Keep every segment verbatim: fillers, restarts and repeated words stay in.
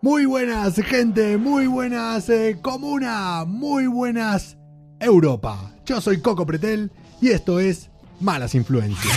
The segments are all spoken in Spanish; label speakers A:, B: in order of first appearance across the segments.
A: Muy buenas, gente, muy buenas, eh, comuna, muy buenas, Europa. Yo soy Coco Pretel y esto es Malas Influencias.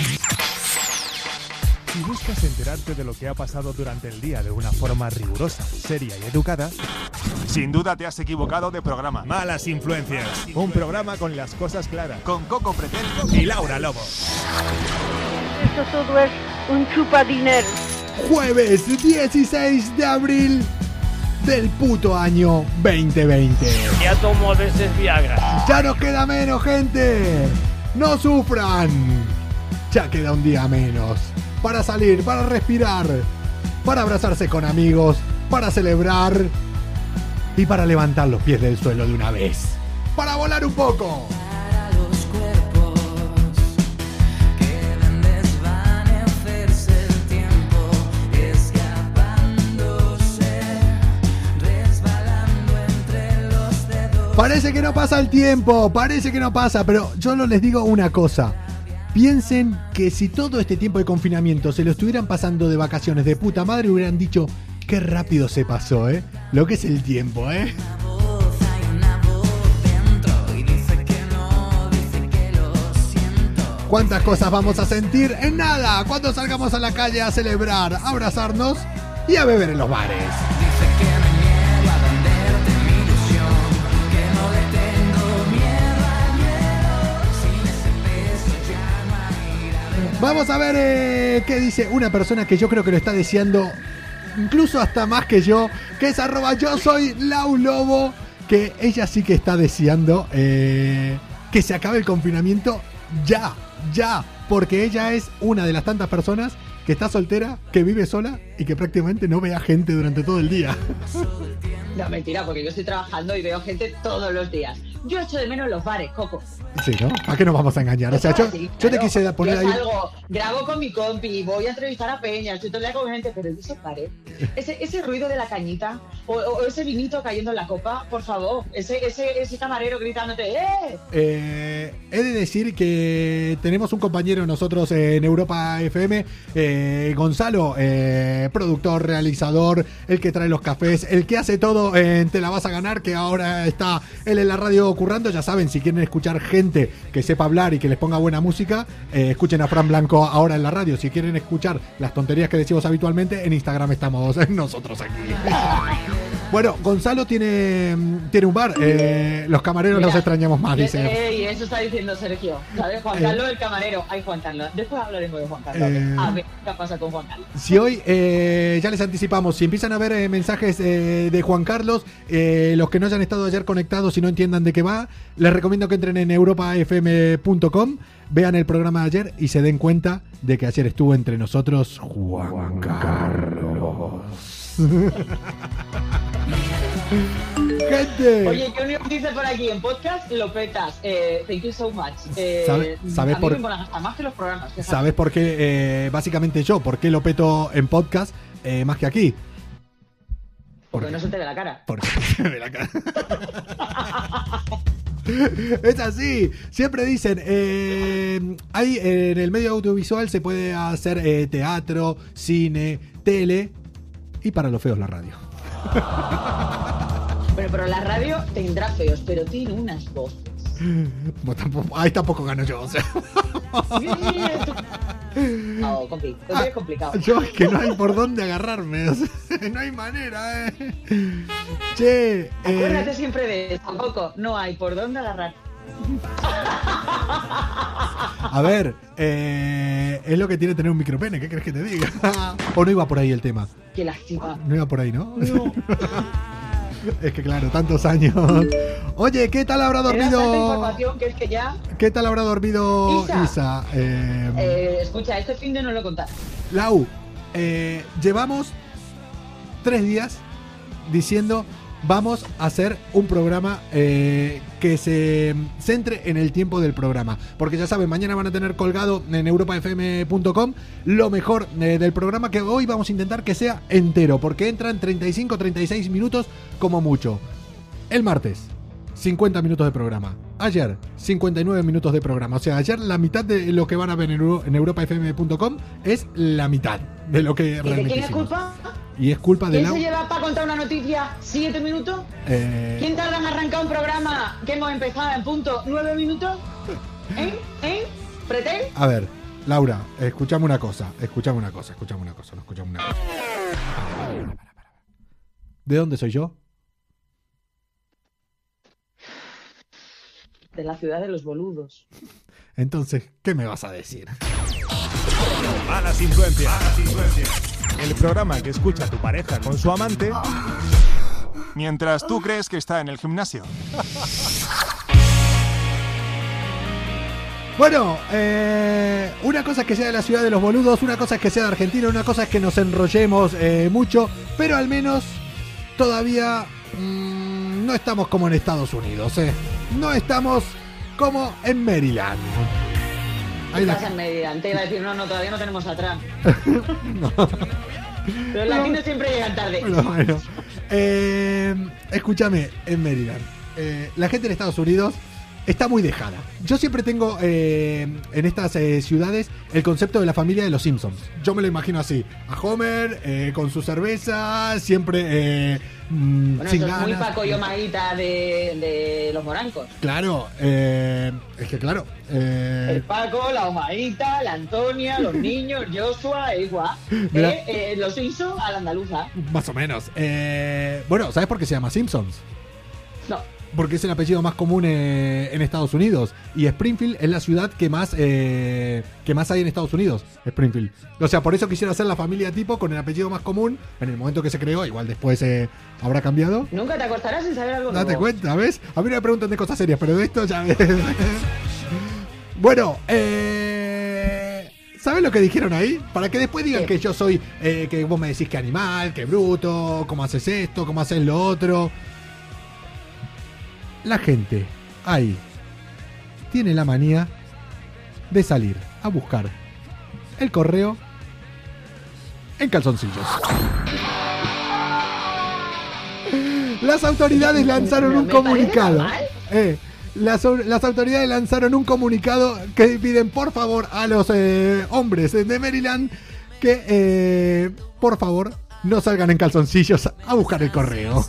B: Si buscas enterarte de lo que ha pasado durante el día de una forma rigurosa, seria y educada,
C: sin duda te has equivocado de programa.
B: Malas Influencias, un programa con las cosas claras,
C: con Coco Pretel
B: y Laura Lobo.
D: Esto todo es un chupadinero.
A: Jueves dieciséis de abril del puto año veinte veinte.
E: Ya tomo a veces Viagra.
A: Ya nos queda menos, gente. No sufran. Ya queda un día menos. Para salir, para respirar, para abrazarse con amigos, para celebrar y para levantar los pies del suelo de una vez. Para volar un poco. Parece que no pasa el tiempo, parece que no pasa, pero yo no les digo una cosa. Piensen que si todo este tiempo de confinamiento se lo estuvieran pasando de vacaciones de puta madre, hubieran dicho, qué rápido se pasó, ¿eh? Lo que es el tiempo, ¿eh? ¿Cuántas cosas vamos a sentir? En nada, cuando salgamos a la calle a celebrar, a abrazarnos y a beber en los bares. Vamos a ver eh, qué dice una persona que yo creo que lo está deseando, incluso hasta más que yo, que es arroba yo soy Lau Lobo, que ella sí que está deseando eh, que se acabe el confinamiento ya, ya, porque ella es una de las tantas personas que está soltera, que vive sola y que prácticamente no ve a gente durante todo el día.
F: No, mentira, porque yo estoy trabajando y veo gente todos los días. Yo echo de menos los bares, Coco.
A: Sí, ¿no? ¿A qué nos vamos a engañar? O sea, yo,
F: sí,
A: yo
F: claro.
A: te quise poner
F: yo
A: ahí...
F: salgo, grabo con mi compi, voy a entrevistar a Peña, estoy todo el día con gente, pero esos bares, ese, ese ruido de la cañita, o, o ese vinito cayendo en la copa, por favor, ese, ese, ese camarero gritándote, ¡eh!
A: Eh, he de decir que tenemos un compañero nosotros en Europa F M, eh, Gonzalo, eh, productor, realizador, el que trae los cafés, el que hace todo en Te la vas a ganar, que ahora está él en la radio currando. Ya saben, si quieren escuchar gente que sepa hablar y que les ponga buena música, eh, escuchen a Fran Blanco ahora en la radio. Si quieren escuchar las tonterías que decimos habitualmente, en Instagram estamos nosotros aquí. Bueno, Gonzalo tiene, tiene un bar, eh, los camareros. Mira, los extrañamos más, dice.
F: Eh, y eso está diciendo Sergio, ¿sabes? Juan Carlos eh, el camarero. Ay, Juan Carlos, después hablaremos de Juan Carlos. Eh, a ver qué pasa con Juan Carlos.
A: Si hoy, eh, ya les anticipamos, si empiezan a ver eh, mensajes eh, de Juan Carlos, eh, los que no hayan estado ayer conectados y no entiendan de qué va, les recomiendo que entren en europa f m punto com, vean el programa de ayer y se den cuenta de que ayer estuvo entre nosotros Juan, Juan Carlos. Gente.
F: Oye, ¿qué unión dice por aquí? En podcast lo petas. Eh, thank you so much. Eh,
A: ¿Sabe, ¿sabes
F: a mí
A: por,
F: me molan hasta más que los programas. Fíjate.
A: ¿Sabes por qué? Eh, básicamente yo, ¿por qué lo peto en podcast eh, más que aquí?
F: Porque, porque no se te ve la cara.
A: Porque no se te ve la cara. Es así, siempre dicen, eh, hay en el medio audiovisual se puede hacer eh, teatro, cine, tele y para los feos la radio.
F: Pero, pero la radio tendrá feos, pero tiene unas voces.
A: Bueno, tampoco, ahí tampoco gano yo, o sea.
F: No, compi, lo tienes complicado.
A: Yo es que no hay por dónde agarrarme, o sea, no hay manera, eh. Che,
F: acuérdate
A: eh,
F: siempre de eso, Coco, no hay por dónde agarrar.
A: A ver, eh, es lo que tiene tener un micropene, ¿qué crees que te diga? ¿O no iba por ahí el tema?
F: Qué lástima.
A: No iba por ahí, ¿no?
F: No.
A: Es que claro, tantos años. Oye, ¿qué tal habrá dormido?
F: Tanta información que es que ya...
A: ¿Qué tal habrá dormido Isa? Isa?
F: Eh... Eh, escucha, este fin de no lo contar.
A: Lau, eh, llevamos tres días diciendo vamos a hacer un programa eh, que se centre en el tiempo del programa, porque ya saben, mañana van a tener colgado en europa f m punto com lo mejor eh, del programa, que hoy vamos a intentar que sea entero, porque entran treinta y cinco, treinta y seis minutos como mucho. El martes cincuenta minutos de programa. Ayer, cincuenta y nueve minutos de programa. O sea, ayer la mitad de lo que van a ver en, Euro, en europa f m punto com es la mitad de lo que
F: ¿Y
A: realmente
F: de quién
A: hicimos.
F: es culpa?
A: Y es culpa de
F: ¿Quién
A: la...
F: se lleva para contar una noticia siete minutos?
A: Eh,
F: ¿Quién tarda en arrancar un programa que hemos empezado en punto nueve minutos? ¿Eh? ¿Eh? ¿Pretén?
A: a ver, Laura, escuchame una cosa, escuchame una cosa, escuchame una cosa, no escuchame una cosa. ¿De dónde soy yo?
F: De la ciudad de los boludos.
A: Entonces, ¿qué me vas a decir?
B: Malas influencias. Malas influencias. El programa que escucha tu pareja con su amante
C: Mientras tú crees que está en el gimnasio.
A: Bueno, eh, una cosa es que sea de la ciudad de los boludos, una cosa es que sea de Argentina, una cosa es que nos enrollemos eh, mucho, pero al menos todavía mmm, no estamos como en Estados Unidos, eh. No estamos como en Maryland. Ahí la...
F: Estás en Maryland, te iba a decir, no, no, todavía no tenemos atrás.
A: no.
F: Los latinos siempre llegan tarde.
A: Bueno, bueno. Eh, escúchame, en Maryland, eh, la gente en Estados Unidos está muy dejada. Yo siempre tengo eh, en estas eh, ciudades el concepto de la familia de los Simpsons. Yo me lo imagino así: a Homer eh, con su cerveza, siempre eh, mm,
F: Bueno,
A: sin
F: eso es muy
A: ganas.
F: Paco y Omaguita de, de los morancos.
A: Claro, eh, es que claro. Eh,
F: El Paco, la Omaguita, la Antonia, los niños, Joshua, e igual.
A: Mira.
F: Eh, eh, los Simpsons a la andaluza.
A: más o menos. Eh, bueno, ¿sabes por qué se llama Simpsons?
F: No.
A: Porque es el apellido más común eh, en Estados Unidos. Y Springfield es la ciudad que más eh, que más hay en Estados Unidos. Springfield. O sea, por eso quisiera hacer la familia tipo con el apellido más común. En el momento que se creó, igual después eh, habrá cambiado.
F: Nunca te acostarás sin saber algo
A: Date
F: nuevo.
A: cuenta, ¿ves? A mí no me preguntan de cosas serias, pero de esto ya ves. Bueno, eh... ¿sabes lo que dijeron ahí? Para que después digan
F: ¿Qué?
A: que yo soy, eh, que vos me decís que animal, que bruto, cómo haces esto, cómo haces lo otro. La gente ahí tiene la manía de salir a buscar el correo en calzoncillos. Las autoridades lanzaron
F: No
A: un
F: me parece
A: comunicado.
F: normal.
A: Eh, las, au- las autoridades lanzaron un comunicado que piden por favor a los eh, hombres de Maryland que eh, por favor no salgan en calzoncillos a buscar el correo.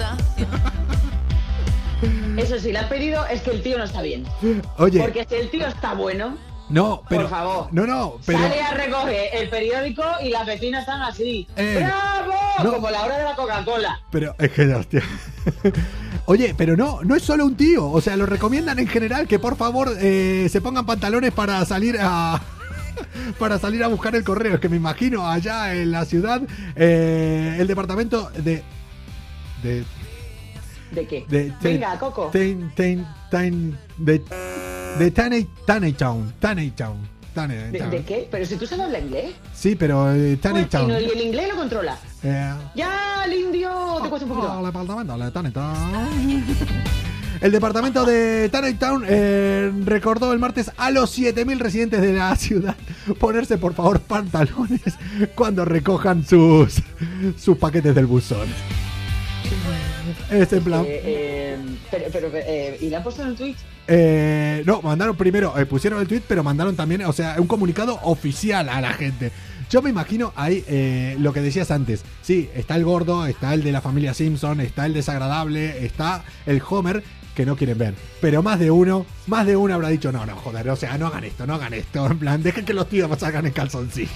F: Eso sí, le has pedido es que el tío no está bien.
A: Oye,
F: Porque si el tío está bueno,
A: no, pero
F: por favor.
A: no, no, pero
F: sale a recoger el periódico y las vecinas están así.
A: Eh,
F: ¡Bravo!
A: no.
F: Como la hora de la Coca-Cola.
A: pero es que hostia. Oye, pero no, no es solo un tío, o sea, lo recomiendan en general que por favor eh, se pongan pantalones para salir a para salir a buscar el correo. Es que me imagino allá en la ciudad eh, el departamento de de
F: ¿De qué?
A: de
F: Venga, Coco.
A: Ten, ten, ten, de de Taney Taney Town, Taney Town, Taney
F: ¿De,
A: Town.
F: de qué? Pero si tú sabes hablar inglés.
A: Sí, pero eh, Taney
F: Pues chino,
A: Town.
F: y el inglés lo controla.
A: Eh,
F: Ya, el indio, te cuesta un poquito.
A: El departamento de Taneytown. El departamento de Taneytown eh, recordó el martes a los siete mil residentes de la ciudad ponerse por favor pantalones cuando recojan sus, sus paquetes del buzón. Es en plan...
F: Eh, eh, pero, pero, eh, ¿y le han puesto en el tweet?
A: Eh, no, mandaron primero, eh, pusieron el tweet, pero mandaron también, o sea, un comunicado oficial a la gente. Yo me imagino ahí eh, lo que decías antes. Sí, está el gordo, está el de la familia Simpson, está el desagradable, está el Homer que no quieren ver. Pero más de uno, más de uno habrá dicho, no, no, joder, o sea, no hagan esto, no hagan esto. En plan, dejen que los tíos salgan en calzoncillos.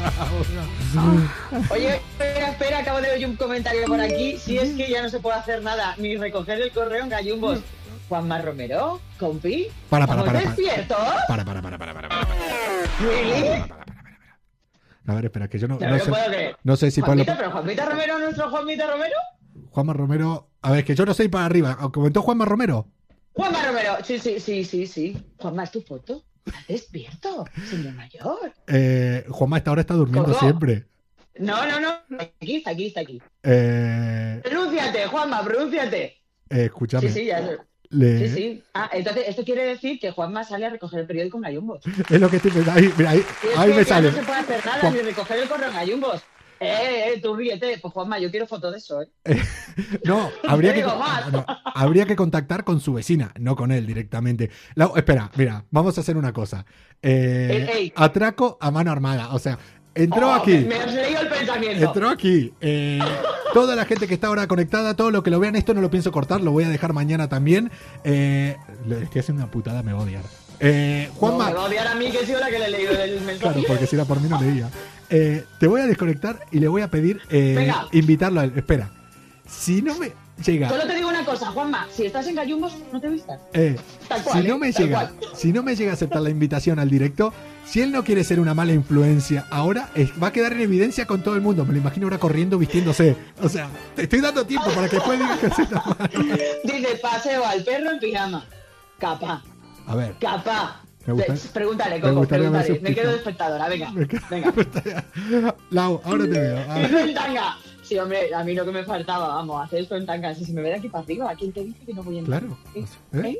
F: Oye, espera, espera, acabo de ver un comentario por aquí. Si es que ya no se puede hacer nada, ni recoger el correo en gallumbos. Juanma Romero, compi.
A: Para, para, para,
F: ¿Estamos
A: para.
F: despiertos?
A: Para, para, para, para, para, para.
F: ¿Really?
A: A ver, espera, que yo no,
F: No
A: no
F: me
A: sé,
F: puedo creer.
A: no sé si Pablo...
F: Juanmita, pero Juanmita Romero, ¿nuestro Juanmita Romero?
A: Juanma Romero... A ver, que yo no sé ir para arriba. ¿Comentó Juanma Romero?
F: Juanma Romero, sí, sí, sí, sí, sí. Juanma, ¿es tu foto? ¿Estás despierto, señor mayor?
A: Eh, Juanma esta hora está durmiendo
F: ¿Cómo?
A: siempre.
F: No, no, no. Aquí, está aquí, está aquí.
A: Eh,
F: Pronúnciate, Juanma, pronúnciate.
A: eh, escúchame.
F: Sí, sí, ya sé.
A: le-
F: Sí, sí. Ah, entonces esto quiere decir que Juanma sale a recoger el periódico en gallumbos.
A: Es lo que estoy pensando. Ahí, mira, ahí,
F: Y es
A: ahí
F: que
A: me
F: ya
A: sale.
F: no se puede hacer nada
A: Juan-
F: ni recoger el correo en gallumbos. Eh, eh, tú ríete. Pues Juanma, yo quiero fotos de eso, eh.
A: No, habría
F: Te
A: que,
F: digo más.
A: no, habría que contactar con su vecina, no con él directamente. La- espera, mira, vamos a hacer una cosa. Eh,
F: Ey, ey.
A: atraco a mano armada. O sea, Entró
F: Oh,
A: aquí.
F: Me, me has leído el pensamiento.
A: Entró aquí. Eh, toda la gente que está ahora conectada, todo lo que lo vean, esto no lo pienso cortar, lo voy a dejar mañana también. Eh, lo estoy haciendo una putada, me va a odiar. Eh, Juanma.
F: No, me va a odiar a mí, que soy la que le he leído el mensaje.
A: Claro, porque si era por mí no leía. Eh, te voy a desconectar y le voy a pedir eh, invitarlo a él. Espera. Si no me llega.
F: Solo te digo una cosa, Juanma. Si estás en Gallumbos, no te vistas.
A: Eh,
F: Tal cual,
A: si no
F: eh,
A: me
F: tal
A: llega,
F: cual.
A: si no me llega a aceptar la invitación al directo, si él no quiere ser una mala influencia ahora, es- va a quedar en evidencia con todo el mundo. Me lo imagino ahora corriendo, vistiéndose. O sea, te estoy dando tiempo para que después digas que se está mal.
F: Dice, paseo al perro en pijama. Capaz,
A: A ver.
F: capaz.
A: Me gusta-
F: Te- Pregúntale,
A: me
F: Coco,
A: gustaría ver
F: pregúntale.
A: sus
F: Me quedo de
A: pijas.
F: espectadora, venga.
A: Me quedo-
F: Venga.
A: Lau, ahora te veo. A
F: Y
A: ver.
F: tú en tanga. Sí, hombre, a mí lo que me faltaba, vamos, hacer esto en tanga. Si se me ve de aquí para arriba, ¿a quién te dice que no voy en
A: Claro.
F: ¿Eh?
A: ¿Eh?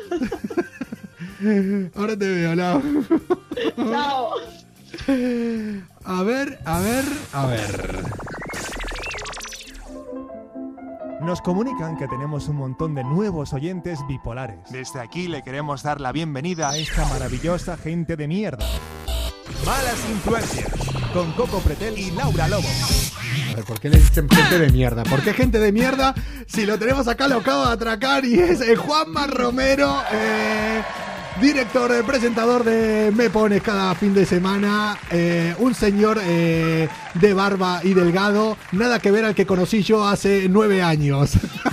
A: ¿Eh? Ahora te veo, Lau.
F: Chao.
A: A ver, a ver, a ver.
B: Nos comunican que tenemos un montón de nuevos oyentes bipolares.
C: Desde aquí le queremos dar la bienvenida
B: A esta maravillosa gente de mierda. Malas influencias. Con Coco Pretel y Laura Lobo.
A: A ver, ¿por qué le dicen gente de mierda? ¿Por qué gente de mierda? Si lo tenemos acá, lo acabo de atracar y es eh, Juanma Romero, eh, director, eh, presentador de Me Pones cada fin de semana, eh, un señor eh, de barba y delgado, nada que ver al que conocí yo hace nueve años.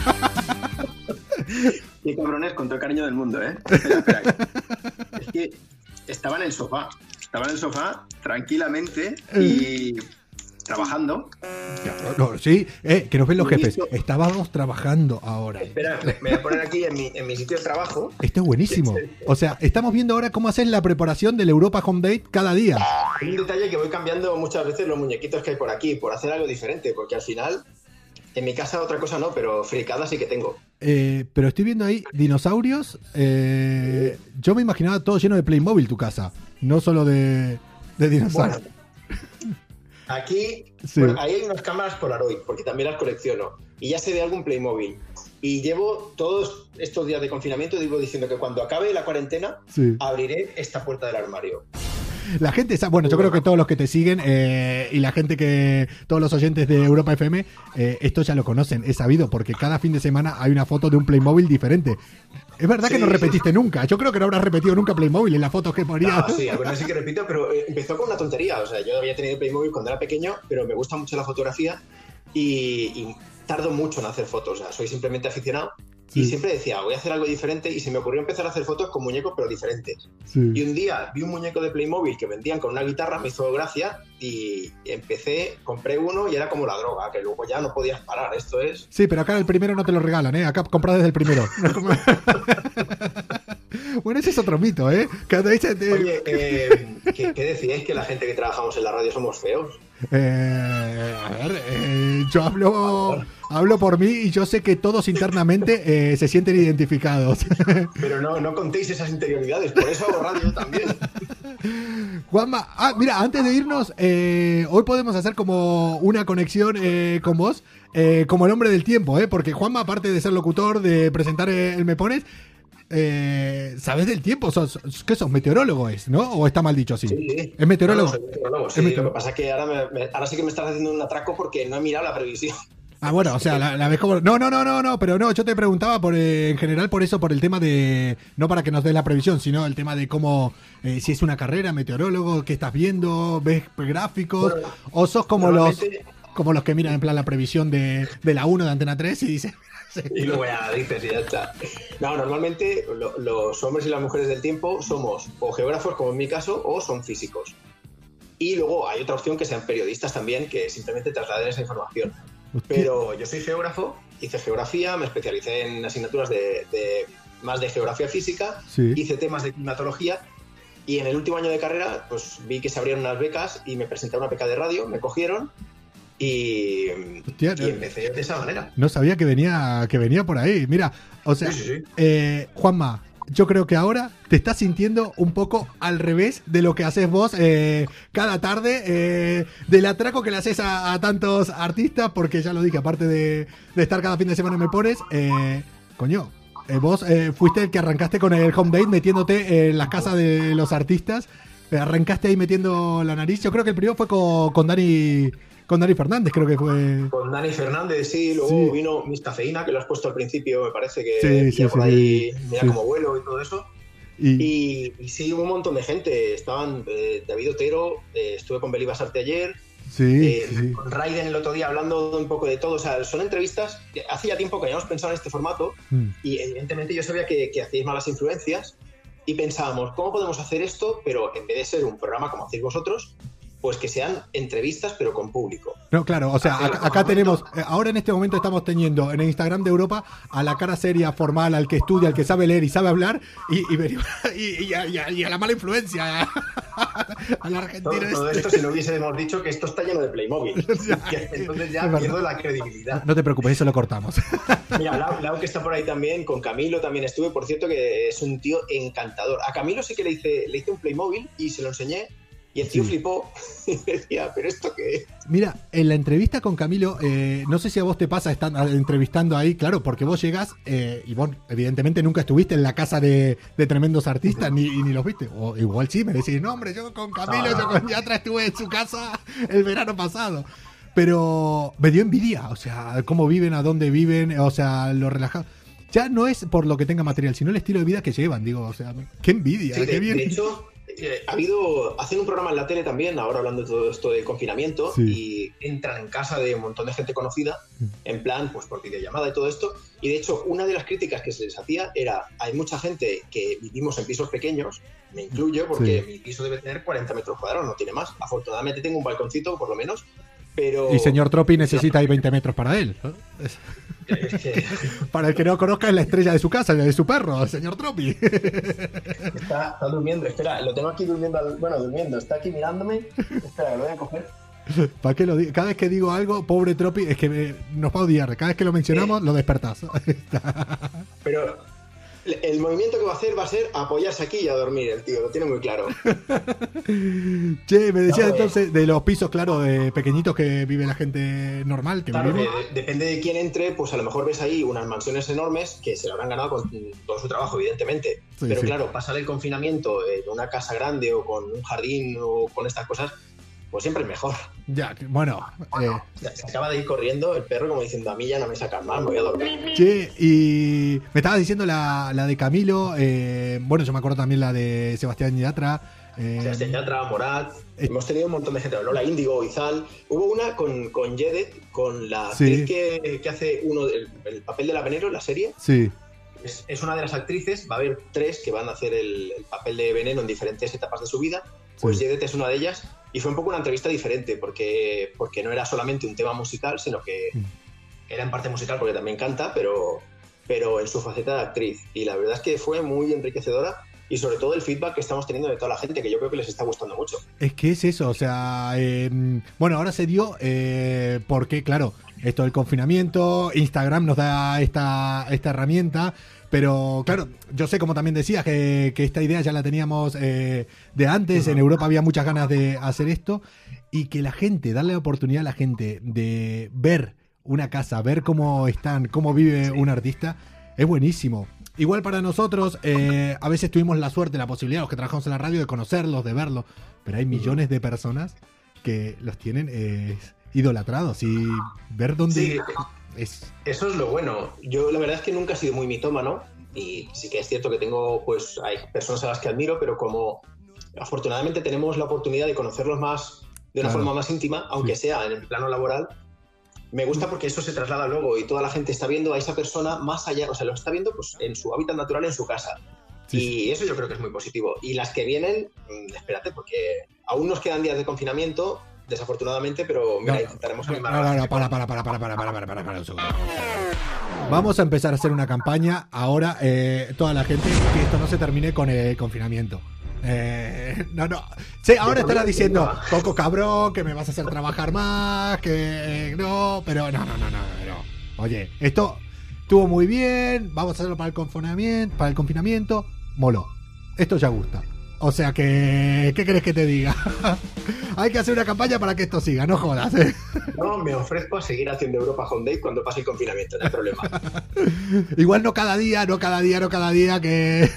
G: Qué cabrones, con todo el cariño del mundo, ¿eh? Espera, espera. Es que estaba en el sofá. Estaba en el sofá tranquilamente y trabajando.
A: No, sí, eh, que nos ven los jefes. Estábamos trabajando ahora.
G: Espera, me me voy a poner aquí en mi, en mi sitio de trabajo.
A: Esto es buenísimo. O sea, estamos viendo ahora cómo haces la preparación del Europa Home Date cada día.
G: Hay un detalle que voy cambiando muchas veces los muñequitos que hay por aquí, por hacer algo diferente, porque al final, en mi casa otra cosa no, pero fricadas sí que tengo.
A: Eh, pero estoy viendo ahí dinosaurios. Eh, yo me imaginaba todo lleno de Playmobil tu casa, no solo de, de dinosaurios.
G: Bueno, aquí,
A: Sí.
G: bueno, ahí hay unas cámaras Polaroid, porque también las colecciono. Y ya sé de algún Playmobil. Y llevo todos estos días de confinamiento, digo, diciendo que cuando acabe la cuarentena,
A: Sí.
G: abriré esta puerta del armario.
A: La gente sabe, bueno, yo creo que todos los que te siguen eh, y la gente que, todos los oyentes de Europa F M, eh, esto ya lo conocen, es sabido, porque cada fin de semana hay una foto de un Playmobil diferente. Es verdad
G: Sí,
A: que no
G: sí,
A: repetiste nunca, yo creo que no habrás repetido nunca Playmobil en las fotos que ponías.
G: No, sí, algunas sí que repito, pero eh, empezó con una tontería. O sea, yo había tenido Playmobil cuando era pequeño, pero me gusta mucho la fotografía y, y tardo mucho en hacer fotos. O sea, soy simplemente aficionado.
A: Sí.
G: Y siempre decía, voy a hacer algo diferente, y se me ocurrió empezar a hacer fotos con muñecos, pero diferentes.
A: Sí.
G: Y un día vi un muñeco de Playmobil que vendían con una guitarra, me hizo gracia, y empecé, compré uno y era como la droga, que luego ya no podías parar. Esto es...
A: Sí, pero acá el primero no te lo regalan, ¿eh? Acá compras desde el primero. Bueno, ese es otro mito, ¿eh? Cada vez te-
G: Oye, eh, ¿qué, ¿qué decíais? ¿Que la gente que trabajamos en la radio somos feos?
A: Eh, a ver, eh, yo hablo, hablo por mí y yo sé que todos internamente eh, se sienten identificados.
G: Pero no, no contéis esas interioridades, por eso hago radio también.
A: Juanma, ah, mira, antes de irnos, eh, hoy podemos hacer como una conexión eh, con vos, eh, como el hombre del tiempo, ¿eh? Porque Juanma, aparte de ser locutor, de presentar eh, el Me Pones, eh, ¿sabes del tiempo? ¿Sos, ¿Qué sos? ¿Meteorólogo es, no? ¿O está mal dicho así?
G: Sí, sí.
A: ¿Es meteorólogo?
G: No, no, soy meteorólogo, sí.
A: Es meteorólogo.
G: Lo que pasa es que ahora, me- me- ahora sí que me estás haciendo un atraco porque no he mirado la previsión.
A: Ah, bueno, o sea, la, la ves como... No, no, no, no, no, pero no, yo te preguntaba por eh, en general por eso, por el tema de... No para que nos des la previsión, sino el tema de cómo... eh, si es una carrera, meteorólogo, qué estás viendo, ves gráficos,
G: Bueno,
A: o sos como los
G: normalmente-
A: como los que miran en plan la previsión de, de la uno de Antena tres y dicen...
G: Y luego ya dices y ya está. No, normalmente lo- los hombres y las mujeres del tiempo somos o geógrafos, como en mi caso, o son físicos. Y luego hay otra opción que sean periodistas también, que simplemente trasladen esa información. Pero yo soy geógrafo, hice geografía, me especialicé en asignaturas de, de más de geografía física,
A: Sí.
G: hice temas de climatología, y en el último año de carrera pues vi que se abrieron unas becas y me presenté a una beca de radio, me cogieron y,
A: Hostia,
G: y empecé de esa manera.
A: No sabía que venía que venía por ahí. Mira, o sea,
G: Sí, sí, sí.
A: eh, Juanma, yo creo que ahora te estás sintiendo un poco al revés de lo que haces vos eh, cada tarde, eh, del atraco que le haces a, a tantos artistas, porque ya lo dije, aparte de, de estar cada fin de semana Me Pones, eh, coño, eh, vos eh, fuiste el que arrancaste con el home date metiéndote en las casas de los artistas. arrancaste ahí metiendo la nariz. Yo creo que el primero fue con, con Dani con Dani Fernández, creo que fue.
G: Con Dani Fernández, sí. Luego sí. Vino Miss Cafeína, que lo has puesto al principio, me parece que
A: sí, sí,
G: ya por
A: sí,
G: ahí,
A: sí.
G: mira
A: Sí.
G: como vuelo y todo eso.
A: Y,
G: Y, y sí, hubo un montón de gente. Estaban eh, David Otero, eh, estuve con Beli Basarte ayer,
A: sí,
G: eh,
A: sí.
G: con Raiden el otro día hablando un poco de todo. O sea, son entrevistas. Hace ya tiempo que habíamos pensado en este formato
A: Mm.
G: y evidentemente yo sabía que, que hacíais malas influencias y pensábamos, ¿cómo podemos hacer esto? Pero en vez de ser un programa como hacéis vosotros, pues que sean entrevistas pero con público.
A: No, claro, o sea,
G: Hacer
A: acá,
G: el
A: acá tenemos,
G: momento.
A: eh, ahora en este momento estamos teniendo en el Instagram de Europa a la cara seria, formal, al que estudia, al que sabe leer y sabe hablar, y, y, venimos- y, y a, y a- y a la mala influencia, al
G: Todo,
A: argentino
G: todo
A: este.
G: esto si no hubiésemos dicho que esto está lleno de Playmobil.
A: Ya,
G: Que entonces
A: es
G: ya
A: verdad.
G: pierdo la credibilidad.
A: No te preocupes, eso lo cortamos.
G: Mira, Lau, Lau que está por ahí también, con Camilo también estuve, por cierto que es un tío encantador. A Camilo sí que le hice, le hice un Playmobil y se lo enseñé y el tío
A: Sí.
G: flipó y decía, ¿pero esto qué es?
A: Mira, en la entrevista con Camilo, eh, no sé si a vos te pasa estar entrevistando ahí, claro, porque vos llegás eh, y vos evidentemente nunca estuviste en la casa de, de tremendos artistas ni, y ni los viste. O igual sí, me decís, no hombre, yo con Camilo,
G: Ah.
A: yo con Yatra estuve en su casa el verano pasado. Pero me dio envidia, o sea, cómo viven, a dónde viven, o sea, lo relajado. Ya no es por lo que tenga material, sino el estilo de vida que llevan, digo, o sea, qué envidia,
G: Sí,
A: qué
G: de,
A: bien.
G: de hecho, eh, ha habido, hacen un programa en la tele también, ahora hablando de todo esto del confinamiento,
A: Sí.
G: y entran en casa de un montón de gente conocida, en plan, pues por videollamada y todo esto, y de hecho, una de las críticas que se les hacía era, hay mucha gente que vivimos en pisos pequeños, me incluyo, porque
A: Sí.
G: mi piso debe tener cuarenta metros cuadrados, no tiene más, afortunadamente tengo un balconcito, por lo menos, pero...
A: Y señor Tropi necesita ahí veinte metros para él. ¿no? Es-
G: Es que
A: Para el que no conozca, es la estrella de su casa, la de su perro, el señor Tropi.
G: está, está durmiendo, espera, lo tengo aquí durmiendo, al- bueno, durmiendo, está aquí mirándome, espera, lo voy a coger.
A: ¿Para qué lo digo? Cada vez que digo algo, pobre Tropi, es que me- nos va a odiar. Cada vez que lo mencionamos, lo despertás.
G: Pero el, el movimiento que va a hacer va a ser apoyarse aquí y a dormir, el tío, lo tiene muy claro.
A: Che, me decías
G: No, eh.
A: entonces de los pisos, claro, de pequeñitos que vive la gente normal, que
G: Claro,
A: vivimos.
G: de- depende de quién entre, pues a lo mejor ves ahí unas mansiones enormes que se lo habrán ganado con todo su trabajo, evidentemente.
A: Sí,
G: Pero
A: sí.
G: claro, pasar el confinamiento en una casa grande o con un jardín o con estas cosas, pues siempre es mejor.
A: Ya, bueno. Eh,
G: Se acaba de ir corriendo el perro como diciendo, a mí ya no me sacan más, me voy a dormir.
A: che, y me estabas diciendo la, la de Camilo. Eh, bueno, yo me acuerdo también la de Sebastián Yatra. Eh,
G: Sebastián Yatra, Morat,
A: eh.
G: hemos tenido un montón de gente, Lola Índigo, Izal. Hubo una con, con Jedet, con la
A: Sí.
G: actriz que, que hace uno el, el papel de la Veneno en la serie.
A: sí.
G: Es, es una de las actrices, va a haber tres que van a hacer el, el papel de Veneno en diferentes etapas de su vida. Pues
A: Sí.
G: Jedet es una de ellas. Y fue un poco una entrevista diferente, porque, porque no era solamente un tema musical, sino que
A: Mm.
G: era en parte musical porque también canta, pero, pero en su faceta de actriz. Y la verdad es que fue muy enriquecedora. Y sobre todo el feedback que estamos teniendo de toda la gente, que yo creo que les está gustando mucho.
A: Es que es eso, o sea, eh, bueno, ahora se dio eh, porque, claro, esto del confinamiento, Instagram nos da esta, esta herramienta, pero claro, yo sé, como también decías, que, que esta idea ya la teníamos eh, de antes, en Europa había muchas ganas de hacer esto, y que la gente, darle la oportunidad a la gente de ver una casa, ver cómo están, cómo vive un artista, es buenísimo. Igual para nosotros, eh, a veces tuvimos la suerte, la posibilidad, los que trabajamos en la radio, de conocerlos, de verlos, pero hay millones de personas que los tienen eh, idolatrados y ver dónde
G: Sí,
A: es...
G: eso es lo bueno. Yo la verdad es que nunca he sido muy mitómano y sí que es cierto que tengo, pues hay personas a las que admiro, pero como afortunadamente tenemos la oportunidad de conocerlos más de una
A: Claro.
G: forma más íntima, aunque
A: Sí.
G: sea en el plano laboral, me gusta porque eso se traslada luego y toda la gente está viendo a esa persona más allá, o sea, lo está viendo pues en su hábitat natural, en su casa.
A: Sí,
G: y eso yo creo que es muy positivo. Y las que vienen, mm, espérate, porque aún nos quedan días de confinamiento, desafortunadamente, pero mira,
A: No,
G: intentaremos
A: no,
G: animar
A: no,
G: a la
A: no,
G: gente.
A: no, para, para, para, para, para, para, para, para, para un segundo. Vamos a empezar a hacer una campaña ahora, eh, toda la gente, que esto no se termine con el confinamiento. Eh, no, no. Sí, ahora estará diciendo, Coco cabrón, que me vas a hacer trabajar más, que eh, no, pero no, no, no, no, no. Oye, esto estuvo muy bien, vamos a hacerlo para el confinamiento, para el confinamiento, moló. Esto ya gusta. O sea que, ¿qué querés que te diga? Hay que hacer una campaña para que esto siga, no jodas. ¿eh?
G: No, me ofrezco a seguir haciendo Europa Home Day cuando pase el confinamiento, no hay problema.
A: Igual no cada día, no cada día, no cada día, que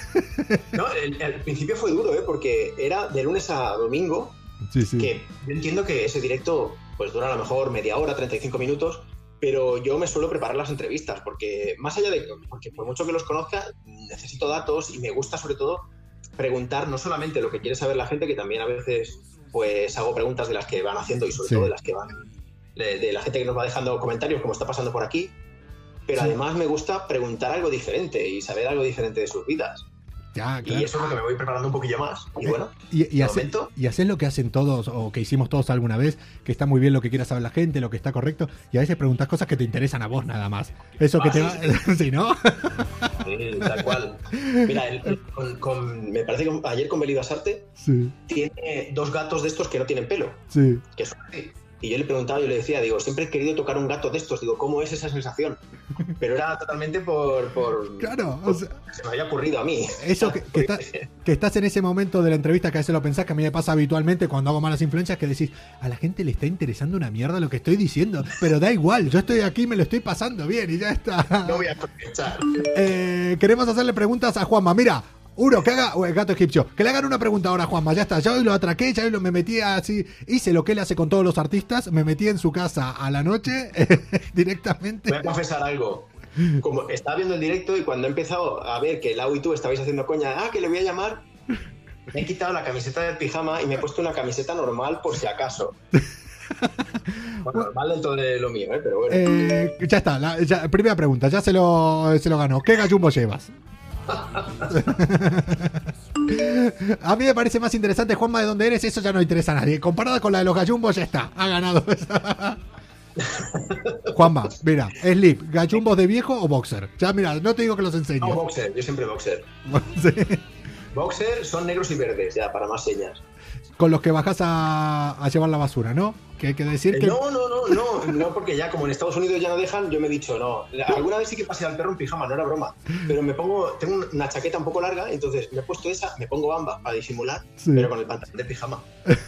G: No, el, el principio fue duro, ¿eh? Porque era de lunes a domingo,
A: Sí, sí.
G: que yo entiendo que ese directo pues dura a lo mejor media hora, treinta y cinco minutos, pero yo me suelo preparar las entrevistas, porque más allá de... Porque por mucho que los conozca, necesito datos y me gusta sobre todo preguntar no solamente lo que quiere saber la gente, que también a veces pues hago preguntas de las que van haciendo y sobre
A: Sí.
G: todo de las que van... De, de la gente que nos va dejando comentarios, como está pasando por aquí, pero
A: Sí.
G: además me gusta preguntar algo diferente y saber algo diferente de sus vidas.
A: Ya, claro.
G: Y eso es lo que me voy preparando un poquillo más. Y bueno,
A: Y, y,
G: de
A: hace-
G: momento,
A: y haces lo que hacen todos, o que hicimos todos alguna vez, que está muy bien lo que quiera saber la gente, lo que está correcto, y a veces preguntas cosas que te interesan a vos nada más. Eso que
G: Ah,
A: te
G: sí,
A: va... sí, ¿no?
G: sí, tal cual. Mira, el- el- con, con- me parece que ayer con Belido Asarte
A: Sí,
G: tiene dos gatos de estos que no tienen pelo,
A: sí.
G: que son así. Y yo le preguntaba, yo le decía, digo, siempre he querido tocar un gato de estos, digo, ¿cómo es esa sensación? Pero era totalmente por... por
A: Claro,
G: por-
A: o sea,
G: se me había ocurrido a mí.
A: eso que, que, está- que estás en ese momento de la entrevista que a veces lo pensás, que a mí me pasa habitualmente cuando hago malas influencias, que decís, a la gente le está interesando una mierda lo que estoy diciendo, pero da igual, yo estoy aquí, me lo estoy pasando bien y ya está.
G: No voy a aprovechar.
A: Eh, queremos hacerle preguntas a Juanma. Mira, uno, que haga, o el gato egipcio, que le hagan una pregunta ahora a Juanma. Ya está, ya hoy lo atraqué, ya hoy lo, me metí así, hice lo que él hace con todos los artistas, me metí en su casa a la noche directamente.
G: Voy a confesar algo. Como estaba viendo el directo y cuando he empezado a ver que Lau y tú estabais haciendo coña, ah, que le voy a llamar, me he quitado la camiseta del pijama y me he puesto una camiseta normal por si acaso. Bueno, normal dentro de lo mío, ¿eh? Pero bueno.
A: Eh, ya está, la, ya, primera pregunta, ya se lo, se lo ganó. ¿Qué gallumbo llevas? A mí me parece más interesante, Juanma, de dónde eres, eso ya no interesa a nadie. Comparada con la de los gallumbos, ya está, ha ganado. Juanma, mira, Slip, gallumbos de viejo o boxer. Ya, mira, no te digo que los
G: No,
A: enseñes.
G: boxer, yo siempre boxer.
A: Sí.
G: Boxer son negros y verdes, ya, para más señas.
A: Con los que bajas a, a llevar la basura, ¿no? Que hay que decir
G: Eh,
A: que...
G: No, no, no, no, no, porque ya como en Estados Unidos ya no dejan, yo me he dicho, no. Alguna vez sí que pasé al perro en pijama, no era broma. Pero me pongo, tengo una chaqueta un poco larga, entonces me he puesto esa, me pongo bamba para disimular,
A: Sí.
G: pero con el pantalón de pijama.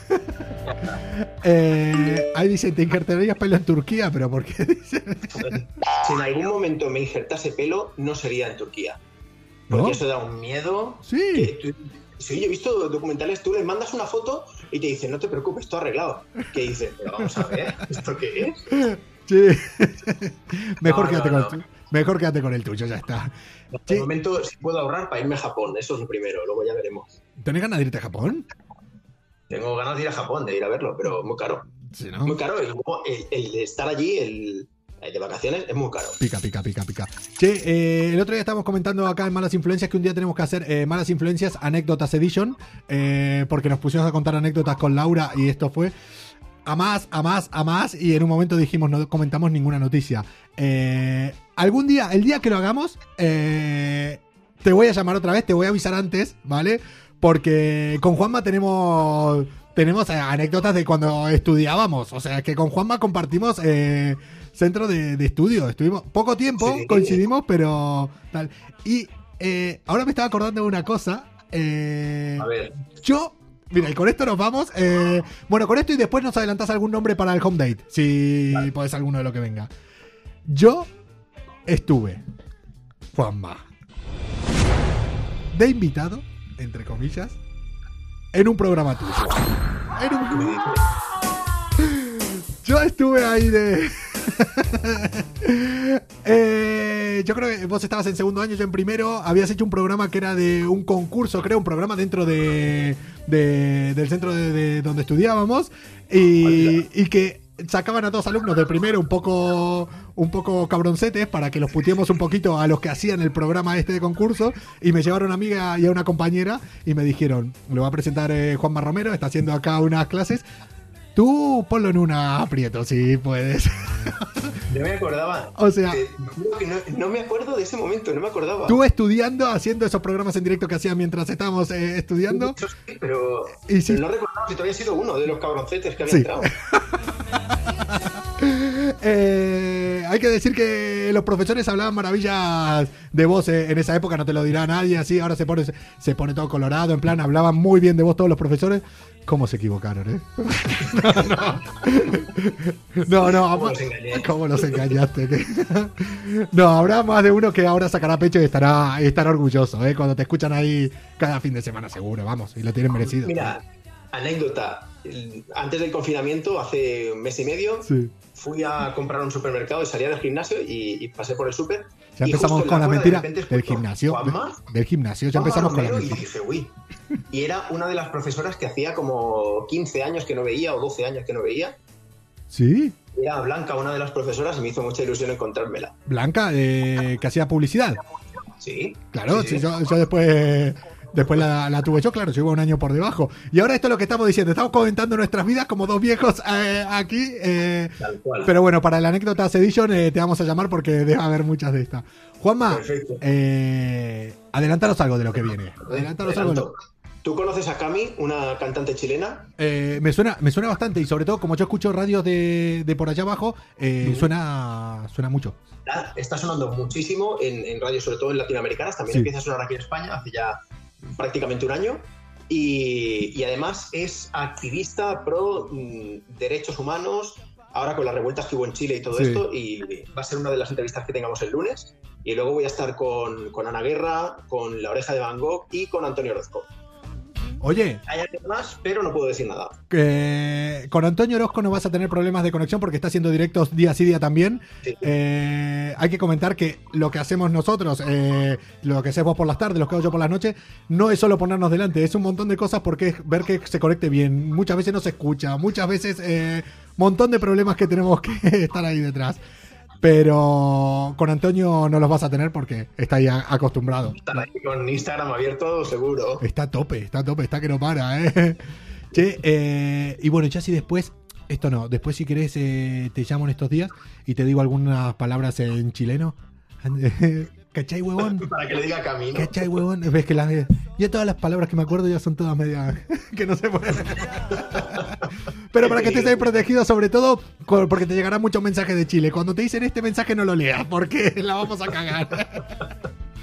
A: Eh, ahí dicen, te injertarías pelo en Turquía, pero ¿por qué dicen?
G: Si en algún momento me injertase pelo, no sería en Turquía. Porque
A: ¿No?
G: eso da un miedo.
A: Sí.
G: que tú- sí, yo he visto documentales, tú les mandas una foto y te dicen, no te preocupes, todo arreglado. Que dices, pero vamos a ver, ¿esto qué es?
A: Sí. Mejor,
G: No,
A: quédate
G: no,
A: con
G: no.
A: El, mejor quédate con el tuyo, ya está.
G: De
A: Sí.
G: momento, si puedo ahorrar para irme a Japón, eso es lo primero, luego ya veremos.
A: ¿Tenés ganas de irte a Japón?
G: Tengo ganas de ir a Japón, de ir a verlo, pero muy caro.
A: Sí, ¿no?
G: Muy caro y luego el, el de estar allí, el, el de vacaciones, es muy caro.
A: Pica, pica, pica, pica. Che, eh, el otro día estábamos comentando acá en Malas Influencias que un día tenemos que hacer eh, Malas Influencias Anécdotas Edition, eh, porque nos pusimos a contar anécdotas con Laura y esto fue a más, a más, a más, y en un momento dijimos no comentamos ninguna noticia. Eh, algún día, el día que lo hagamos, eh, te voy a llamar otra vez, te voy a avisar antes, ¿vale? Porque con Juanma tenemos... Tenemos eh, anécdotas de cuando estudiábamos. O sea, que con Juanma compartimos eh, centro de, de estudio. Estuvimos poco tiempo,
G: Sí.
A: coincidimos, pero tal. Y eh, ahora me estaba acordando de una cosa. Eh,
G: A ver,
A: yo, mira, y con esto nos vamos. eh, bueno, con esto y después nos adelantás algún nombre para el home date. Si
G: Vale.
A: podés alguno de lo que venga. Yo estuve, Juanma, de invitado, entre comillas, en un programa tuyo. En un... Yo estuve ahí de... eh, yo creo que vos estabas en segundo año, yo en primero. Habías hecho un programa que era de un concurso, creo, un programa dentro de, de- del centro de, de donde estudiábamos. Y, y que sacaban a todos alumnos del primero un poco un poco cabroncetes para que los puteemos un poquito a los que hacían el programa este de concurso, y me llevaron a una amiga y a una compañera y me dijeron, lo va a presentar eh, Juanma Romero, está haciendo acá unas clases, tú ponlo en un aprieto si puedes.
G: yo me acordaba.
A: O sea,
G: Eh, juro que no, no me acuerdo de ese momento, no me acordaba.
A: tú estudiando, haciendo esos programas en directo que hacían mientras estábamos eh, estudiando.
G: Eso sí, pero,
A: Y sí.
G: pero no recordaba si tú habías sido uno de los cabroncetes que había
A: Sí.
G: entrado.
A: Eh, hay que decir que los profesores hablaban maravillas de vos eh, en esa época, no te lo dirá nadie, así ahora se pone, se pone todo colorado, en plan, hablaban muy bien de vos todos los profesores. ¿Cómo se equivocaron, eh? No, no. No, no.
G: ¿Cómo los engañé?
A: ¿Cómo los engañaste? No, habrá más de uno que ahora sacará pecho y estará, estará orgulloso, eh, cuando te escuchan ahí cada fin de semana, seguro, vamos, y lo tienen merecido.
G: Mira, anécdota. Antes del confinamiento, hace un mes y medio,
A: Sí.
G: fui a comprar a un supermercado y salía del gimnasio y, y pasé por el súper.
A: Ya
G: y
A: empezamos
G: justo en
A: con la
G: cola, de
A: mentira
G: repente
A: del
G: escucho,
A: gimnasio.
G: "Juanma,
A: Del gimnasio, ya
G: Juanma
A: empezamos con la
G: Romero",
A: mentira.
G: y dije, uy. Y era una de las profesoras que hacía como quince años que no veía o doce años que no veía.
A: Sí,
G: Era Blanca, una de las profesoras, y me hizo mucha ilusión encontrármela.
A: Blanca, eh, que hacía publicidad.
G: Sí.
A: Claro,
G: sí,
A: sí,
G: sí.
A: yo, yo después, después la, la tuve yo, claro, yo iba un año por debajo. Y ahora esto es lo que estamos diciendo, estamos comentando nuestras vidas como dos viejos eh, aquí. Eh,
G: Tal cual.
A: pero bueno, para la anécdota Sedition eh, te vamos a llamar porque debe haber muchas de estas. Juanma,
G: Perfecto.
A: eh, adelantaros algo de lo que viene. Adelantaros algo de lo-
G: Adelanto. ¿Tú conoces a Cami, una cantante chilena?
A: Eh, me suena, me suena bastante y sobre todo como yo escucho radios de, de por allá abajo, eh, suena, suena mucho.
G: Ah, Está sonando muchísimo en, en radios, sobre todo en latinoamericanas. También
A: Sí.
G: empieza a sonar aquí en España hace ya prácticamente un año. Y, y además es activista pro mm, derechos humanos, ahora con las revueltas que hubo en Chile y todo
A: Sí.
G: esto. Y va a ser una de las entrevistas que tengamos el lunes. Y luego voy a estar con, con Ana Guerra, con La Oreja de Van Gogh y con Antonio Orozco.
A: Oye,
G: Hay alguien más, pero no puedo decir nada.
A: eh, con Antonio Orozco no vas a tener problemas de conexión porque está haciendo directos día sí día también.
G: Sí.
A: Eh, hay que comentar que lo que hacemos nosotros, eh, lo que hacemos por las tardes, lo que hago yo por las noches, no es solo ponernos delante, es un montón de cosas porque es ver que se conecte bien. Muchas veces no se escucha, muchas veces eh, montón de problemas que tenemos que estar ahí detrás. Pero con Antonio no los vas a tener porque está ahí a- acostumbrado.
G: Estar ahí con Instagram abierto, seguro.
A: Está a tope, está a tope, está que no para, ¿eh? Che, eh, y bueno, ya si después, esto no, después si querés eh, te llamo en estos días y te digo algunas palabras en chileno. ¿Cachai, huevón?
G: Para que le diga Cami, ¿no?
A: ¿Cachai, huevón? Ves que las, ya todas las palabras que me acuerdo ya son todas medias que no se pueden. Pero para que estés ahí protegido, sobre todo, co- porque te llegarán muchos mensajes de Chile. Cuando te dicen este mensaje no lo leas, porque la vamos a cagar.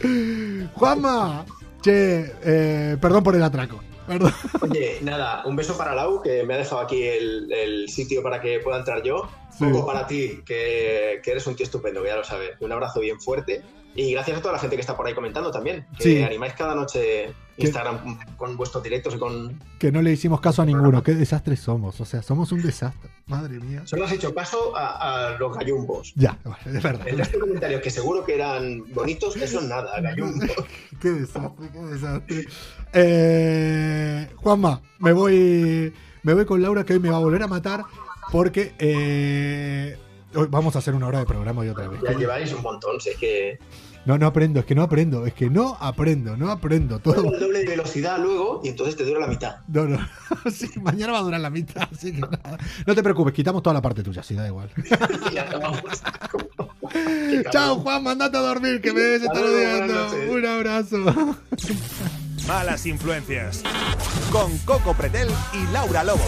A: Juanma, che, eh, perdón por el atraco. Perdón.
G: Oye, nada, un beso para Lau, que me ha dejado aquí el, el sitio para que pueda entrar yo.
A: Sí.
G: Poco para ti, que, que eres un tío estupendo, que ya lo sabes. Un abrazo bien fuerte. Y gracias a toda la gente que está por ahí comentando también. Que
A: Sí.
G: animáis cada noche
A: Que-
G: Instagram con vuestros directos y con...
A: Que no le hicimos caso a ninguno. Qué desastres somos. O sea, somos un desastre. Madre mía.
G: Solo has hecho caso a, a los gallumbos.
A: Ya, vale, es verdad.
G: El resto de comentarios que seguro que eran bonitos, eso es nada, gallumbos.
A: Qué desastre, qué desastre. Eh, Juanma, me voy, me voy con Laura, que hoy me va a volver a matar porque eh, hoy vamos a hacer una hora de programa y otra vez.
G: Ya lleváis un montón, sé que...
A: No, no aprendo, es que no aprendo, es que no aprendo, no aprendo todo.
G: Ponle el doble de velocidad luego y entonces te dura la mitad.
A: No, no. Sí, mañana va a durar la mitad, así que nada. No te preocupes, quitamos toda la parte tuya, sí, da igual.
G: Y ya acabamos.
A: Chao, Juan, mandate a dormir, que me debes estar
G: Hasta luego,
A: odiando.
G: buenas noches.
A: Un abrazo.
B: Malas influencias. Con Coco Pretel y Laura Lobo.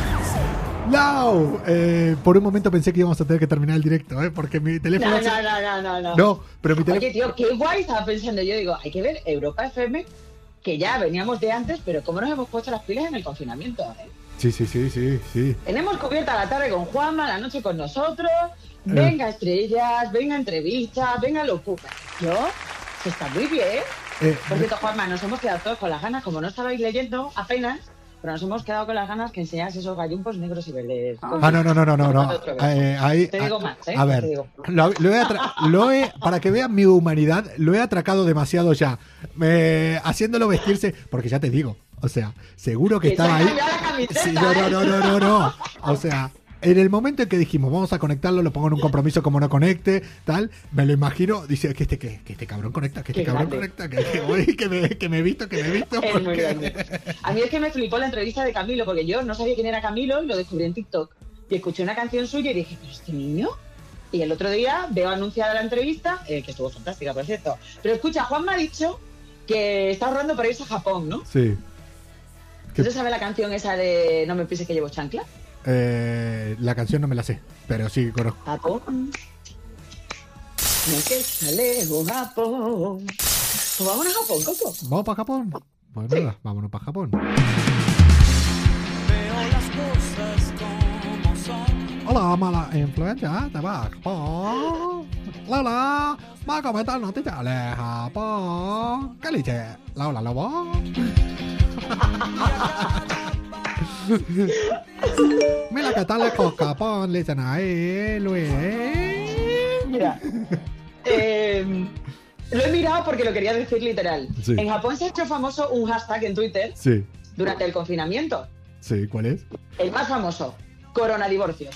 A: Lau, eh, por un momento pensé que íbamos a tener que terminar el directo, ¿eh? Porque mi teléfono...
F: No,
A: se-
F: no, no, no, no, no.
A: No, pero mi teléfono...
F: Oye, tío, qué guay estaba pensando yo. Digo, hay que ver Europa F M, que ya veníamos de antes, pero cómo nos hemos puesto las pilas en el confinamiento, ¿eh?
A: Sí, sí, sí, sí, sí.
F: Tenemos cubierta la tarde con Juanma, la noche con nosotros. Venga estrellas, venga entrevistas, venga locura. Yo, se está muy bien.
A: Eh,
F: Por cierto, Juanma, nos hemos quedado todos con las ganas, como no estabais leyendo apenas, pero nos hemos quedado con las ganas que enseñas esos gallumpos negros y verdes.
A: Ah, no, no, no, no, no, no.
F: Otro beso.
A: Eh, ahí,
F: Te digo
A: a,
F: más, ¿eh?
A: a ver,
F: Te digo.
A: lo, lo he atra- lo he, para que vean mi humanidad, lo he atracado demasiado ya. Me, haciéndolo vestirse, porque ya te digo, o sea, seguro que
F: Que se
A: estaba
F: ha
A: ahí.
F: cambiado la camiseta,
A: Sí, no, no,
F: ¿eh?
A: no, no, no, no. O sea, en el momento en que dijimos, vamos a conectarlo, lo pongo en un compromiso como no conecte, tal, me lo imagino, dice que este, que, que este cabrón conecta, que este
F: Qué
A: cabrón
F: grande.
A: conecta, que, que voy, que me, que me he visto, que me he visto.
F: Es muy
A: porque-
F: grande. A mí es que me flipó la entrevista de Camilo, porque yo no sabía quién era Camilo y lo descubrí en TikTok. Y escuché una canción suya y dije, ¿pero este niño? Y el otro día veo anunciada la entrevista, eh, que estuvo fantástica, por cierto. Pero escucha, Juan me ha dicho que está ahorrando para irse a Japón, ¿no?
A: Sí. ¿Qué?
F: ¿Usted sabe la canción esa de No me pises que llevo chancla?
A: Eh, la canción no me la sé, pero sí conozco.
F: Japón. No es que está lejos, Japón. Pues vámonos a Japón, Coco.
A: ¿Vamos para Japón? Pues nada, sí. Vámonos para Japón. Hola, mala influencia, te va a Japón. Lola, va a comentar noticias de Japón. ¿Qué dice? Lola Lobo. Mira qué tal es con Japón, le dicen ahí, Luis.
F: Mira, eh, lo he mirado porque lo quería decir literal.
A: Sí.
F: En Japón se ha hecho famoso un hashtag en Twitter
A: Sí.
F: durante el confinamiento.
A: Sí, ¿cuál es?
F: El más famoso, coronadivorcios.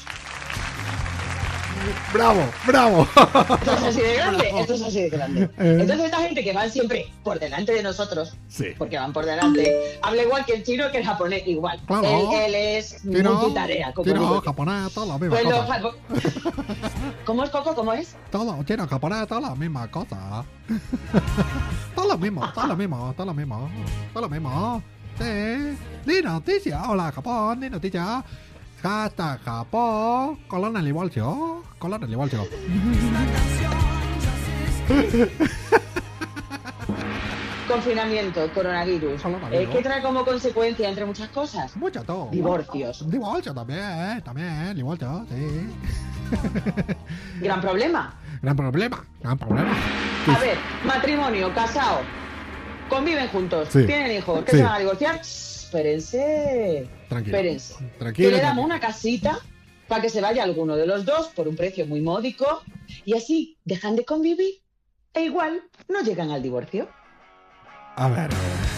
A: ¡Bravo! ¡Bravo!
F: Esto es así de grande, esto es así de grande.
A: Eh.
F: Entonces esta gente que van siempre por delante de nosotros,
A: Sí.
F: porque van por delante, habla igual que el chino que el japonés, igual.
A: Claro.
F: Él, él es
A: Tiro,
F: multitarea. Como
A: tiro,
F: digo.
A: japonés, toda la misma
F: Pues los
A: cosa.
F: japo- ¿Cómo es, Coco? ¿Cómo es?
A: Todo, chino, japonés, toda la misma cosa. Todo lo mismo, todo lo mismo, todo lo mismo. Todo lo mismo. Sí. Di noticia. Hola, Japón, di noticia. Hashtag Japón. Colón el divorcio. Colón el divorcio.
F: Confinamiento, coronavirus.
A: Coronavirus.
F: Eh, ¿Qué trae como consecuencia, entre muchas cosas?
A: Mucho todo.
F: Divorcios.
A: Divorcio también, también, divorcio, sí.
F: Gran problema.
A: Gran problema, gran problema.
F: A ver, matrimonio, casado, conviven juntos,
A: Sí.
F: tienen hijos, ¿qué
A: Sí.
F: se van a divorciar? Shh, espérense.
A: Tranquilo.
F: Espérense.
A: Tranquilo.
F: Que le damos
A: tranquilo.
F: una casita para que se vaya alguno de los dos por un precio muy módico y así dejan de convivir e igual no llegan al divorcio.
A: A ver, a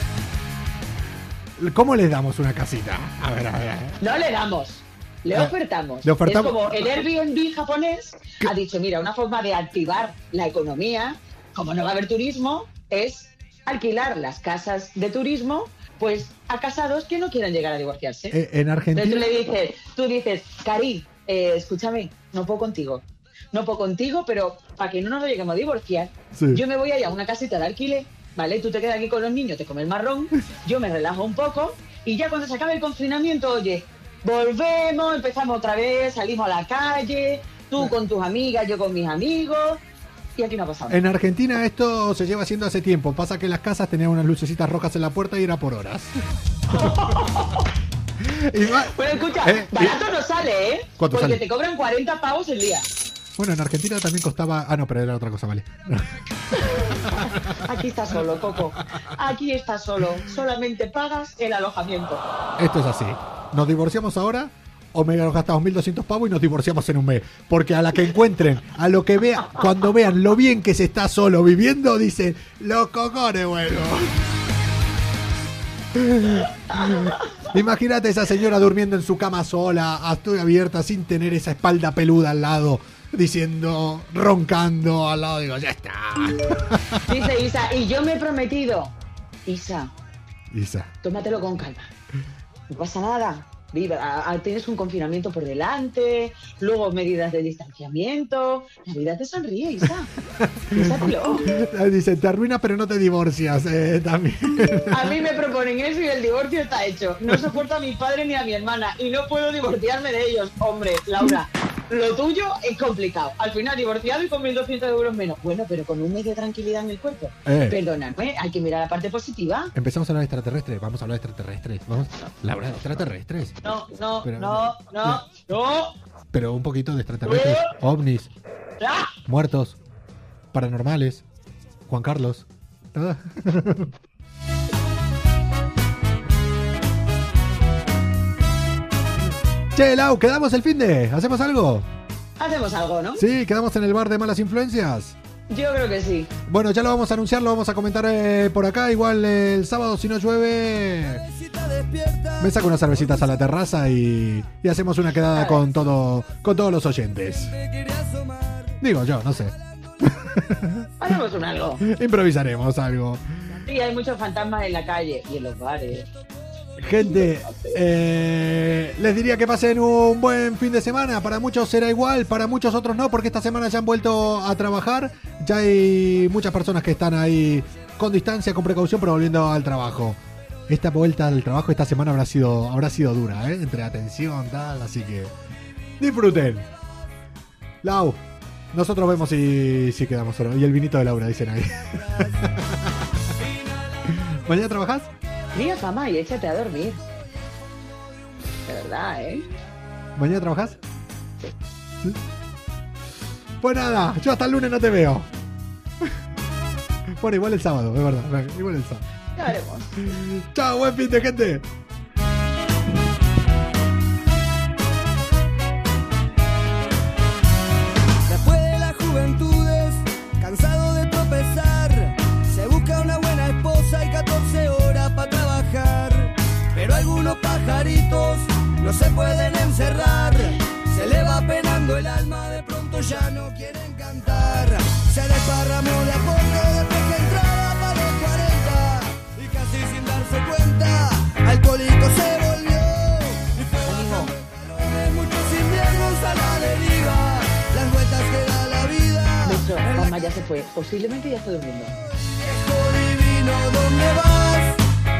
A: ver. ¿Cómo les damos una casita? A ver, a ver.
F: No le damos, le
A: Ah,
F: ofertamos.
A: le ofertamos.
F: Es como el Airbnb japonés
A: ¿Qué?
F: ha dicho, mira, una forma de activar la economía, como no va a haber turismo, es alquilar las casas de turismo pues a casados que no quieran llegar a divorciarse.
A: Eh, en
F: Entonces tú
A: Argentina.
F: le dices, tú dices, Cari, eh, escúchame, no puedo contigo. No puedo contigo, pero para que no nos lleguemos a divorciar,
A: Sí.
F: yo me voy a ir a una casita de alquiler, ¿vale? Tú te quedas aquí con los niños, te comes el marrón, yo me relajo un poco y ya cuando se acabe el confinamiento, oye, volvemos, empezamos otra vez, salimos a la calle, tú con tus amigas, yo con mis amigos y aquí no ha pasado.
A: En Argentina esto se lleva haciendo hace tiempo. Pasa que las casas tenían unas lucecitas rojas en la puerta y era por horas. Y va-
F: Bueno, escucha,
A: Eh,
F: barato no sale, ¿eh?
A: ¿Cuánto
F: Porque
A: sale?
F: te cobran cuarenta pavos el día.
A: Bueno, en Argentina también costaba. Ah, no, pero era otra cosa, vale.
F: Aquí estás solo, Coco. Aquí estás solo. Solamente pagas el alojamiento.
A: Esto es así. Nos divorciamos ahora o me nos gastamos mil doscientos pavos y nos divorciamos en un mes. Porque a la que encuentren, a lo que vean, cuando vean lo bien que se está solo viviendo, dicen, los cocones, bueno. Imagínate esa señora durmiendo en su cama sola, a estoy abierta, sin tener esa espalda peluda al lado, diciendo, roncando al lado, digo, ya está.
F: Dice Isa, y yo me he prometido. Isa,
A: Isa.
F: tómatelo con calma. No pasa nada. Viva, a- a- tienes un confinamiento por delante, luego medidas de distanciamiento. La vida te sonríe, Isa. Piénsatelo.
A: Dice, te arruina pero no te divorcias. Eh, también.
F: A mí me proponen eso y el divorcio está hecho. No soporto a mi padre ni a mi hermana y no puedo divorciarme de ellos. Hombre, Laura, lo tuyo es complicado. Al final divorciado y con mil doscientos euros menos. Bueno, pero con un mes de tranquilidad en el cuerpo.
A: Eh.
F: Perdóname, hay que mirar la parte positiva.
A: Empezamos a hablar de extraterrestres. Vamos a hablar de extraterrestres. Vamos. Laura, de extraterrestres.
F: No, no,
A: Pero-
F: no, no, no.
A: Pero un poquito de extraterrestres. Ovnis.
F: ¡Ah!
A: Muertos. Paranormales. Juan Carlos. Ah. Che, Lau, ¿quedamos el fin de? ¿Hacemos algo?
F: Hacemos algo, ¿no?
A: Sí, quedamos en el bar de malas influencias.
F: Yo creo que sí.
A: Bueno, ya lo vamos a anunciar, lo vamos a comentar eh, por acá. Igual eh, el sábado, si no llueve, me saco unas cervecitas a la terraza y, y hacemos una quedada con todo, con todos los oyentes. Digo yo, no sé.
F: Hacemos un algo.
A: Improvisaremos algo.
F: Sí, hay muchos fantasmas en la calle y en los bares.
A: Gente, eh, les diría que pasen un buen fin de semana. Para muchos será igual, para muchos otros no, porque esta semana ya han vuelto a trabajar. Ya hay muchas personas que están ahí con distancia, con precaución, pero volviendo al trabajo. esta vuelta al trabajo esta semana habrá sido, habrá sido dura, ¿eh? Entre atención, tal, así que disfruten. Lau, nosotros vemos si, si quedamos solo. Y el vinito de Laura, dicen ahí. ¿Mañana trabajás?
F: Mira, cama y échate a dormir. De verdad, ¿eh?
A: ¿Mañana trabajás? Sí. Pues nada, yo hasta el lunes no te veo. Bueno, igual el sábado, es verdad. Igual el sábado.
F: Ya haremos.
A: Chao, buen fin de gente.
H: Después de las juventudes, cansado de tropezar, se busca una buena esposa y catorce horas para trabajar. Pero algunos pajaritos no se pueden encerrar, se le va penando el alma, de pronto ya no quieren cantar. Se desparramó de a poco después que entraba para los cuarenta y casi sin darse cuenta, alcohólico se volvió y fue bajando escalones, muchos inviernos a la deriva, las vueltas que da la vida.
F: De hecho, mamá ya se fue. Posiblemente ya está durmiendo.
H: Viejo divino, ¿dónde vas?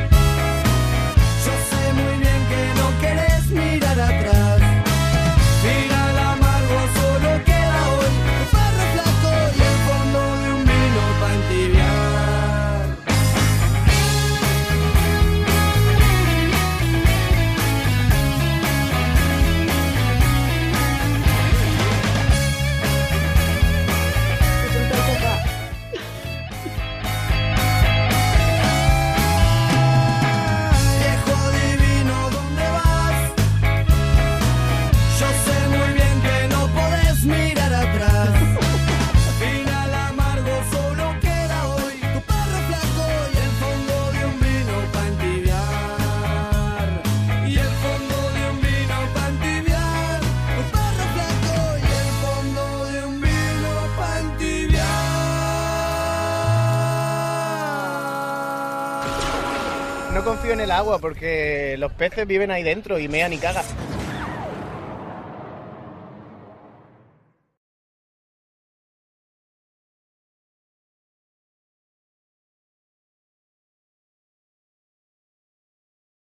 H: Yo sé muy bien que no querés mirar atrás. Mira el amargo, solo queda hoy tu perro flaco y el fondo de un vino pa' entibiar.
F: Disfruta el sofá.
H: Viejo divino, ¿dónde vas? Yo sé muy bien que no podés mirar atrás. Final amargo, solo queda hoy tu perro flaco y el fondo de un vino pa' entibiar. Y el fondo de un vino pa' entibiar. Tu perro flaco y el fondo de un vino pa' entibiar.
E: No confío en el agua porque los peces viven ahí dentro y mean y cagan.